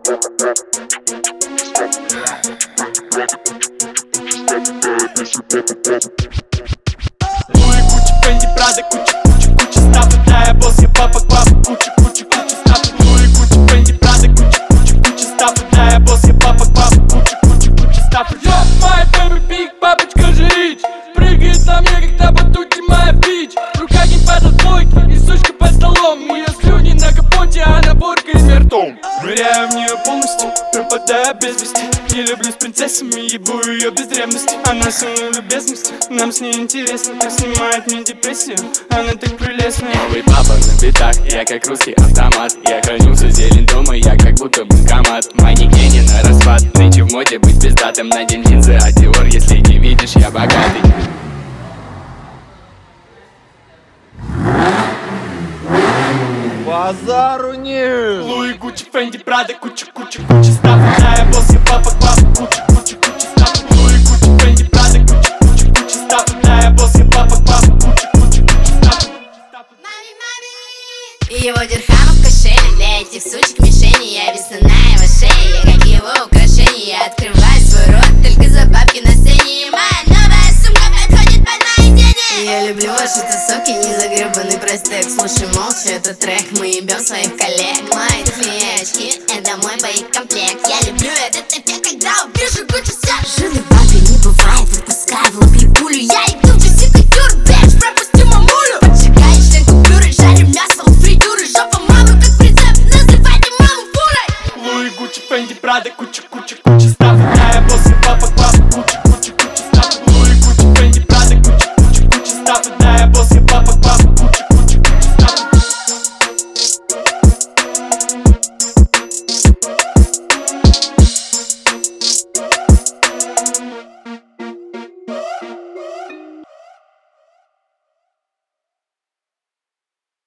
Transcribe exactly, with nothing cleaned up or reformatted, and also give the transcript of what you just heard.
Луи, Гуччи, Фенди, Прада, куча, куча, куча стафа. Да, я босс, я папа, папа, куча, куча, куча стафа. Луи, Гуччи, Фенди, Прада, куча, куча, куча стафа. Да, я босс, я папа, папа, куча, куча, куча стафа. Я, моя бэби, биг, папочка же рич. Прыгает на мне, когда батути моя бич. В руках геймпад от двойки и сучка под столом. Ее слюни на капоте, а наборка из ртом. Ныряю в нее полностью, пропадая без вести. Не люблю с принцессами, ебу ее без древности. Она со мной любезность, нам с ней интересно. Так снимает мне депрессию, она так прелестная. Новый папа на битах, я как русский автомат. Я храню всю зелень дома, я как будто банкомат. Манекене на распад, нынче в моде быть пиздатым. Надень линзы, а Диор, если не видишь, я богатый. Базару нет. Луи, Гуччи, Фенди, Прада, куча, куча, куча стафа. Да, я босс, я папа, папа, куча, куча, куча стафа. Луи, Гуччи, Фенди, Прада, куча, куча, куча стафа. Да, я босс, я папа, папа, куча, куча, куча стафа. Его дирхамов в кошеле, для этих сучек мишени. Я висну на его шее, я как его украшение. Я открываю свой рот только за бабки на сцене. И моя новая сумка подходит под мои тени. Я люблю ваши тусовки, не загребанный простек. Слушай молча этот трек, мы ебем своих коллег. Мои туфли очки, это мой боекомплект. Я люблю этот эффект, когда увижу кучу всех. Жены бабе не бывает, выпускай в лоб пулю. Я иду часы кутюр, бэш, пропусти мамулю. Поджигаешь член купюры, жарим мясо у фритюры. Жопа мамы как прицеп, называйте маму фурой. Луи, Гуччи, Фенди, Прада, куча, куча, куча